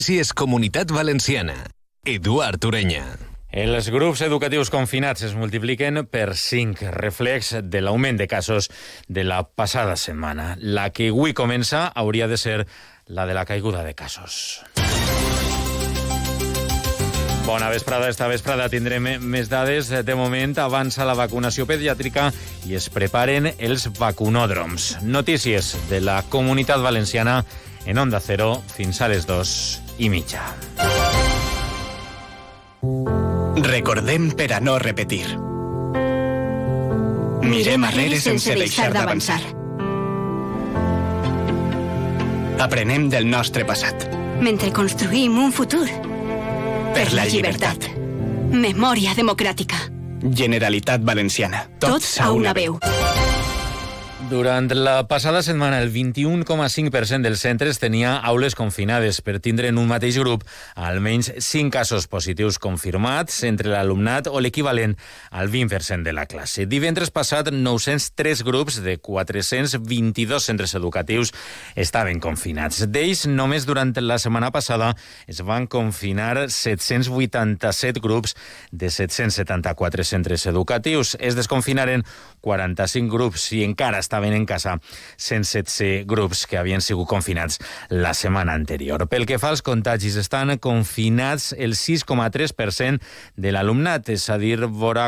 Si és Comunitat Valenciana. Eduard Ureña. Els grups educatius confinats es multipliquen per 5, reflex de l'augment de casos de la passada setmana. La que avui comença hauria de ser la de la caiguda de casos. Bona vesprada. Esta vesprada tindrem més dades. De moment avança la vacunació pediàtrica i es preparen els vacunòdroms. Notícies de la Comunitat Valenciana en Onda Cero fins a les 2:30. Recordem per a no repetir. Mirem arrere sense deixar d'avançar. Aprenem del nostre passat. Mentre construïm un futur. Per la llibertat. Memòria democràtica. Generalitat Valenciana. Tots a una veu. Durant la passada setmana, el 21,5% dels centres tenia aules confinades per tindre en un mateix grup almenys 5 casos positius confirmats entre l'alumnat o l'equivalent al 20% de la classe. Divendres passat, 903 grups de 422 centres educatius estaven confinats. D'ells, només durant la setmana passada es van confinar 787 grups de 774 centres educatius. Es desconfinaren 45 grups i encara estaven en casa 116 grups que havien sigut confinats la setmana anterior. Pel que fa als contagis, estan confinats el 6,3% de l'alumnat, és a dir, vora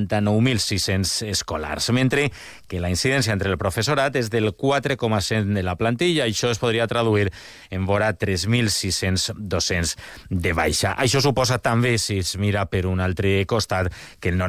49.600 escolars, mentre que la incidència entre el professorat és del 4,7% de la plantilla. Això es podria traduir en vora 3.600 docents de baixa. Això suposa també, si es mira per un altre costat, que el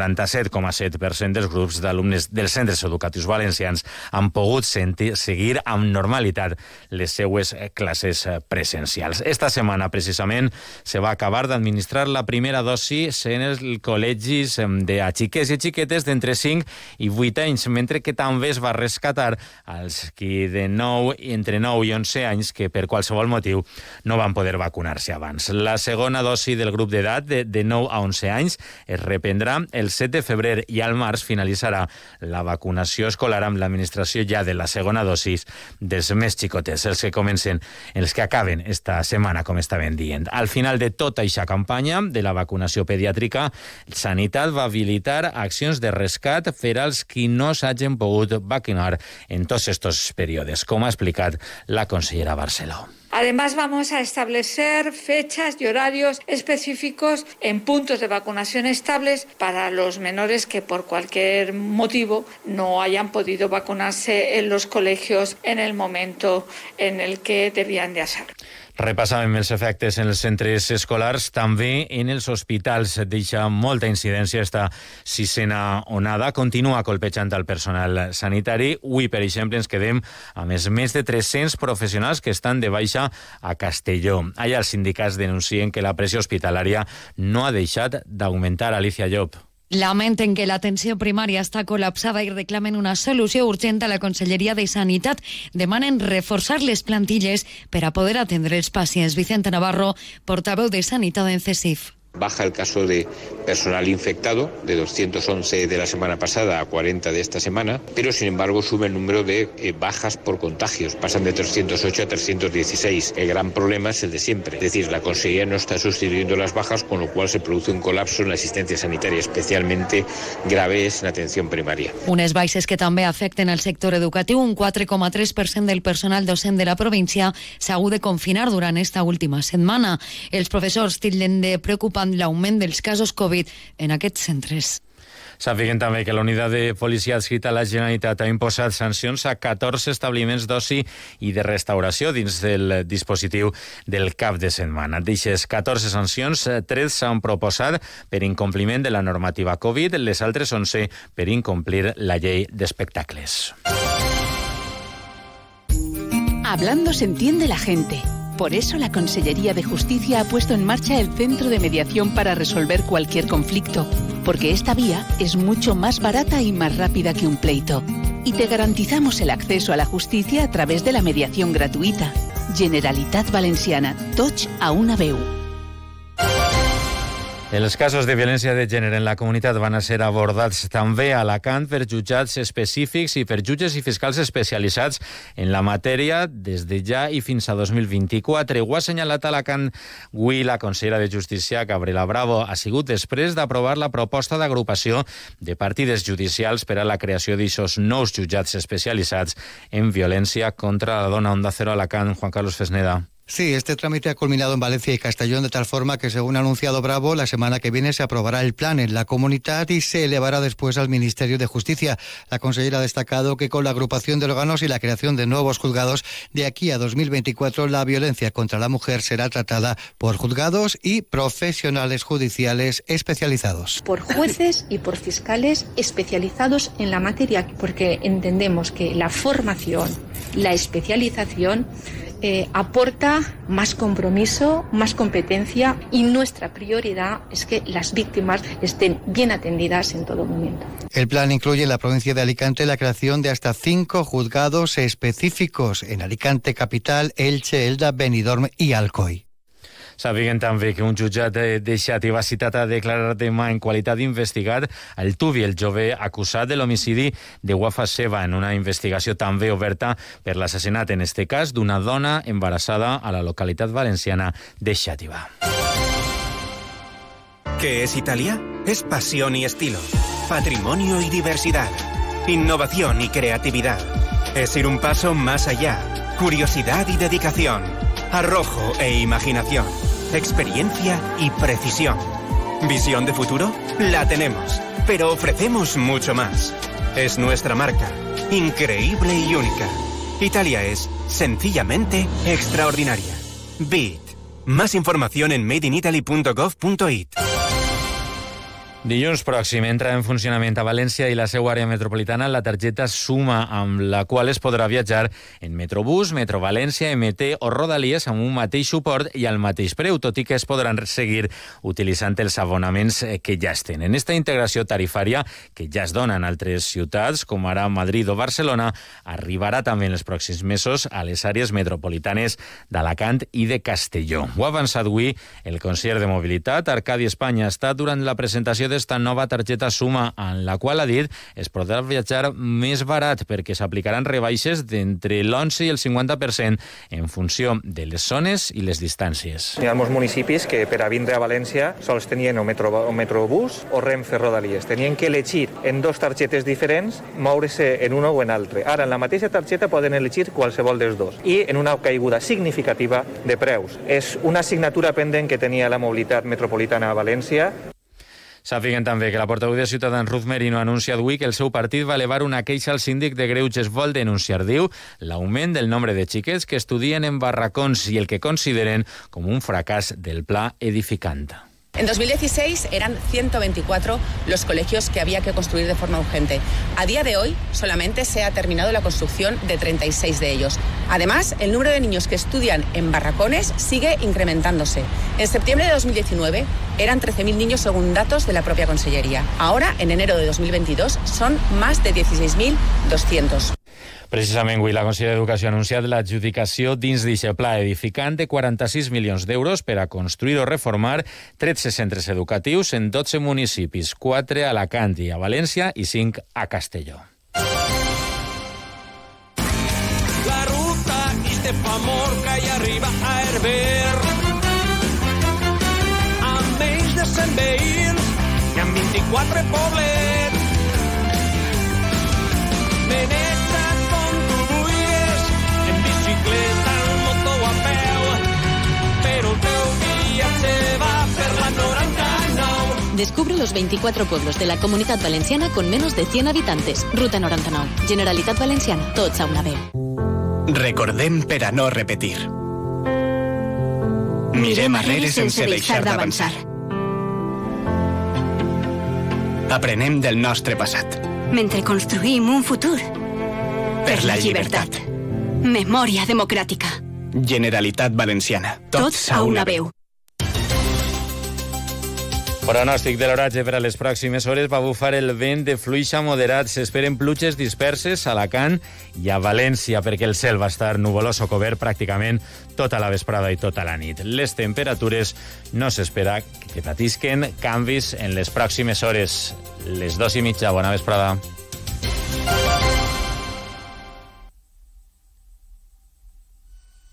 97,7% dels grups d'alumnes dels centres educatius valencians han pogut seguir amb normalitat les seues classes presencials. Esta setmana, precisament, se va acabar d'administrar la primera dosi en els col·legis de xiquets i xiquetes d'entre 5 i 8 anys, mentre que també es va rescatar als qui entre 9 i 11 anys que per qualsevol motiu no van poder vacunar-se abans. La segona dosi del grup d'edat de 9 a 11 anys es reprendrà el 7 de febrer i al març finalitzarà la vacunació escolar amb l'administració ja de la segona dosis dels més xicotets, els que acaben esta setmana, com estaven dient. Al final de tota aquesta campanya de la vacunació pediàtrica, Sanitat va habilitar accions de rescat per als qui no s'hagin pogut vacunar en tots estos períodes, com ha explicat la consellera Barceló. Además, vamos a establecer fechas y horarios específicos en puntos de vacunación estables para los menores que por cualquier motivo no hayan podido vacunarse en los colegios en el momento en el que debían de hacerlo. Repassàvem els efectes en els centres escolars, també en els hospitals. Deixa molta incidència esta sisena onada. Continua colpejant el personal sanitari. Avui, per exemple, ens quedem amb els més de 300 professionals que estan de baixa a Castelló. Allà els sindicats denuncien que la pressió hospitalària no ha deixat d'augmentar. Alicia Llop. Lamenten que l'atenció primària està col·lapsada i reclamen una solució urgent a la Conselleria de Sanitat. Demanen reforçar les plantilles per a poder atendre els pacients. Vicente Navarro, portaveu de Sanitat en CESIF. Baja el caso de personal infectado de 211 de la semana pasada a 40 de esta semana, pero sin embargo sube el número de bajas por contagios, pasan de 308 a 316. El gran problema es el de siempre, es decir, la Consejería no está sustituyendo las bajas, con lo cual se produce un colapso en la asistencia sanitaria, especialmente grave es en atención primaria. Unes baixes que també afecten el sector educatiu. Un 4,3% del personal docent de la província s'ha hagut de confinar durant esta última setmana. Els professors tilden de preocupant l'augment dels casos Covid en aquests centres. Sàpiguen també que la unitat de policia adscrita a la Generalitat ha imposat sancions a 14 establiments d'oci i de restauració dins del dispositiu del cap de setmana. D'eixes 14 sancions, 3 s'han proposat per incompliment de la normativa Covid, les altres 11 per incomplir la llei d'espectacles. Hablando se entiende la gente. Por eso la Consellería de Justicia ha puesto en marcha el Centro de Mediación para resolver cualquier conflicto, porque esta vía es mucho más barata y más rápida que un pleito. Y te garantizamos el acceso a la justicia a través de la mediación gratuita. Generalitat Valenciana, tots a una veu. Els casos de violència de gènere en la comunitat van a ser abordats també a Alacant per jutjats específics i per jutges i fiscals especialitzats en la matèria des de ja i fins a 2024. Ho ha assenyalat a Alacant avui la consellera de Justícia, Gabriela Bravo. Ha sigut després d'aprovar la proposta d'agrupació de partides judicials per a la creació d'aixòs nous jutjats especialitzats en violència contra la dona. Onda Cero Alacant, Juan Carlos Fesneda. Sí, este trámite ha culminado en Valencia y Castellón de tal forma que, según ha anunciado Bravo, la semana que viene se aprobará el plan en la comunidad y se elevará después al Ministerio de Justicia. La consellera ha destacado que con la agrupación de órganos y la creación de nuevos juzgados, de aquí a 2024 la violencia contra la mujer será tratada por juzgados y profesionales judiciales especializados. Por jueces y por fiscales especializados en la materia, porque entendemos que la formación, la especialización aporta más compromiso, más competencia, y nuestra prioridad es que las víctimas estén bien atendidas en todo momento. El plan incluye en la provincia de Alicante la creación de hasta 5 juzgados específicos en Alicante capital, Elche, Elda, Benidorm y Alcoi. Sàpiguen també que un jutjat de Xàtiva va citat a declarar demà en qualitat d'investigat el Tubi, el jove acusat de l'homicidi de Wafa Seba, en una investigació també oberta per l'assassinat, en este cas, d'una dona embarassada a la localitat valenciana de Xàtiva. ¿Qué es Italia? Es pasión y estilo, patrimonio y diversidad, innovación y creatividad. Es ir un paso más allá, curiosidad y dedicación, arrojo e imaginación, experiencia y precisión. ¿Visión de futuro? La tenemos, pero ofrecemos mucho más. Es nuestra marca, increíble y única. Italia es sencillamente extraordinaria. BIT. Más información en madeinitaly.gov.it. Dilluns pròxim entra en funcionament a València i la seva àrea metropolitana la targeta Suma, amb la qual es podrà viatjar en Metrobús, Metro València, MT o Rodalies amb un mateix suport i al mateix preu, tot i que es podran seguir utilitzant els abonaments que ja es tenen. Esta integració tarifària, que ja es dona en altres ciutats, com ara Madrid o Barcelona, arribarà també en els pròxims mesos a les àrees metropolitanes d'Alacant i de Castelló. Ho ha avançat avui el conseller de Mobilitat, Arcadi Espanya. Ha estat durant la presentació d'esta nova targeta Suma, en la qual ha dit es podrà viatjar més barat perquè s'aplicaran rebaixes d'entre l'11 i el 50% en funció de les zones i les distàncies. Hi ha molts municipis que per a vindre a València sols tenien o Metrobús o Renfe Rodalies. Tenien que elegir en 2 targetes diferents moure-se en una o en altra. Ara, en la mateixa targeta poden elegir qualsevol dels dos i en una caiguda significativa de preus. És una assignatura pendent que tenia la mobilitat metropolitana a València. Sàpiguen també que la portaveu de Ciutadans, Ruth Merino, ha anunciat avui que el seu partit va elevar una queixa al síndic de Greuges. Vol denunciar, diu, l'augment del nombre de xiquets que estudien en barracons i el que consideren com un fracàs del pla edificant. En 2016 eran 124 los colegios que había que construir de forma urgente. A día de hoy solamente se ha terminado la construcción de 36 de ellos. Además, el número de niños que estudian en barracones sigue incrementándose. En septiembre de 2019 eran 13.000 niños según datos de la propia Consellería. Ahora, en enero de 2022, son más de 16.200. Precisament avui la Consellera d'Educació ha anunciat l'adjudicació dins d'aquest pla edificant de 46 milions d'euros per a construir o reformar 13 centres educatius en 12 municipis, 4 a Alacant i a València i 5 a Castelló. La ruta Estepa-Morca i arriba a Herber. Amb menys de 100 veïns i amb 24 poblets. Meneta com tu vulguis, en bicicleta, en moto o a peu, però el teu viatge va per la 99. Descubre los 24 pueblos de la Comunidad Valenciana con menos de 100 habitantes. Ruta 99. Generalitat Valenciana. Tots a una veu. Recordem per a no repetir. Mirem arrere sense deixar d'avançar. Aprenem del nostre passat. Mentre construïm un futur. Per la llibertat. Memòria democràtica. Generalitat Valenciana. Tots a una veu. Pronòstic de l'oratge per a les pròximes hores. Va bufar el vent de fluix a moderat. S'esperen pluges disperses a Alacant i a València, perquè el cel va estar nuvolós o cobert pràcticament tota la vesprada i tota la nit. Les temperatures no s'espera que patisquen canvis en les pròximes hores. Les 2:30. Bona vesprada.